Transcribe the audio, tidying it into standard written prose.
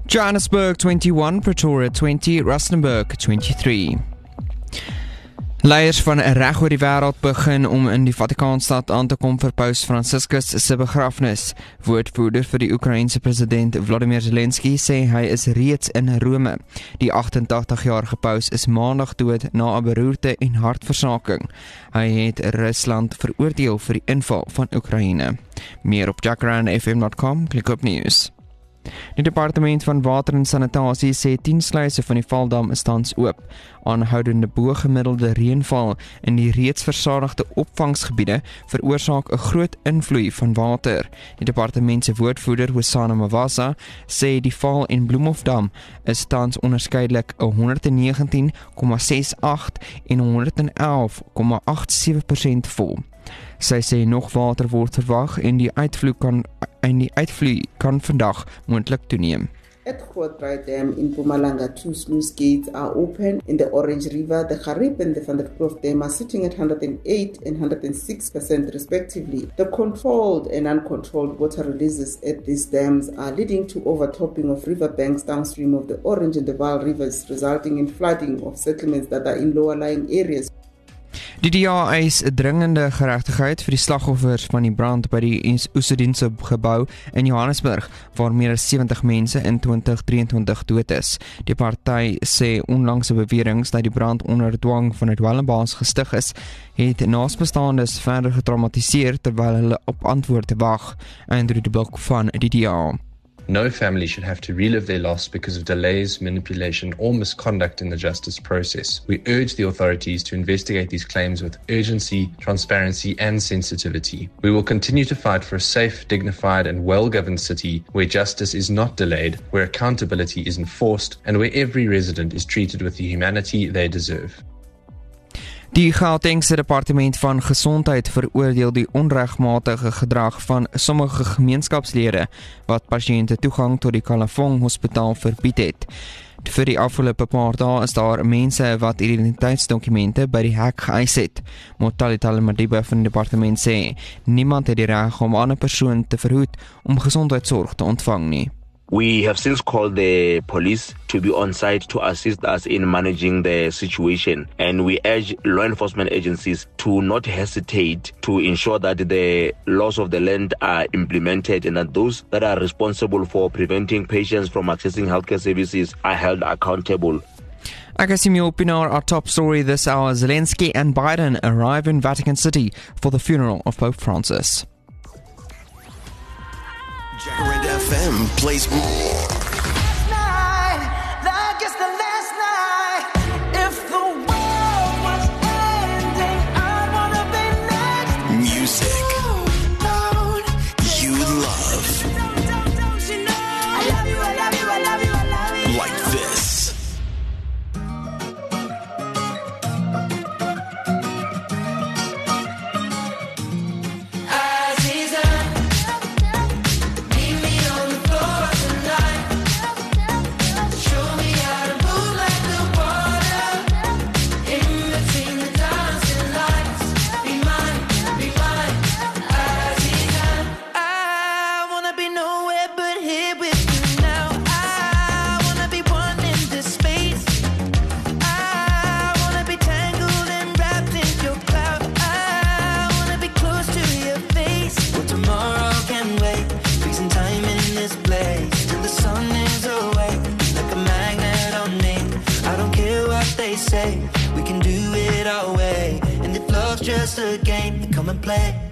Johannesburg 21, Pretoria 20, Rustenburg 23. Leiers van reg oor die wêreld begin om in die Vatikaanstad aan te kom vir Paus Franciscus se begrafnis. Woordvoerder vir die Oekraïense president Volodymyr Zelensky sê hy is reeds in Rome. Die 88-jarige paus is maandag dood na 'n beroerte en hartversaking. Hy het Rusland veroordeel vir die inval van Oekraïne. Meer op jacarandfm.com, klik op nuus. Die departement van water en sanitasie sê 10 sluise van die Valdam is tans oop. Aanhoudende bo-gemiddelde reënval in die reeds versadigde opvangsgebiede veroorsaak 'n groot invloei van water. Die departement se woordvoerder Hosana Mawasa sê die val in Bloemhofdam is tans onderskeidelik 119,68 en 111,87% vol. Sy sê nog water word verwag en die uitvloei kan vandag moontlik toeneem. At Grootbraai Dam in Mpumalanga, 2 sluice gates are open. In the Orange River, the Garib and the Van der Kloof Dam are sitting at 108 and 106% respectively. The controlled and uncontrolled water releases at these dams are leading to overtopping of riverbanks downstream of the Orange and the Vaal rivers, resulting in flooding of settlements that are in lower-lying areas. Die DA eis dringende geregtigheid vir die slagoffers van die brand by die Oesedienste gebou in Johannesburg, waar meer as 70 mense in 2023 dood is. Die party sê onlangse beweringe dat die brand onder dwang van 'n dwelmbaas gestig is, het naasbestaandes verder getraumatiseer terwyl hulle op antwoorde wag. Andrew de Blok van die DA. No family should have to relive their loss because of delays, manipulation, or misconduct in the justice process. We urge the authorities to investigate these claims with urgency, transparency, and sensitivity. We will continue to fight for a safe, dignified, and well-governed city where justice is not delayed, where accountability is enforced, and where every resident is treated with the humanity they deserve. Die Gautengse Departement van Gesondheid veroordeel die onregmatige gedrag van sommige gemeenskapslede wat pasiënte toegang tot die Kalafong Hospitaal verbied het. Vir die afgelope paar dae is daar mense wat identiteitsdokumente by die hek geëis het. Motalitale Madiba van die departement sê, niemand het die reg om 'n ander persoon te verhoed om gesondheidsorg te ontvang nie. We have since called the police to be on site to assist us in managing the situation, and we urge law enforcement agencies to not hesitate to ensure that the laws of the land are implemented and that those that are responsible for preventing patients from accessing healthcare services are held accountable. Agassimio Pinar, our top story this hour. Zelensky and Biden arrive in Vatican City for the funeral of Pope Francis. Jacaranda FM plays more. Music you love. Like this. We can do it our way, and if love's just a game, come and play.